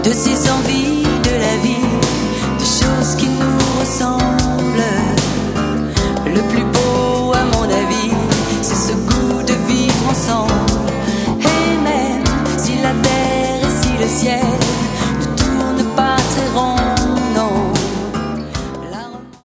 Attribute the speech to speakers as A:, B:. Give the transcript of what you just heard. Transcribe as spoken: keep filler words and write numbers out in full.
A: de ces envies de la vie, des choses qui nous ressemblent. Le plus beau à mon avis, c'est ce goût de vivre ensemble. Et même si la terre et si le ciel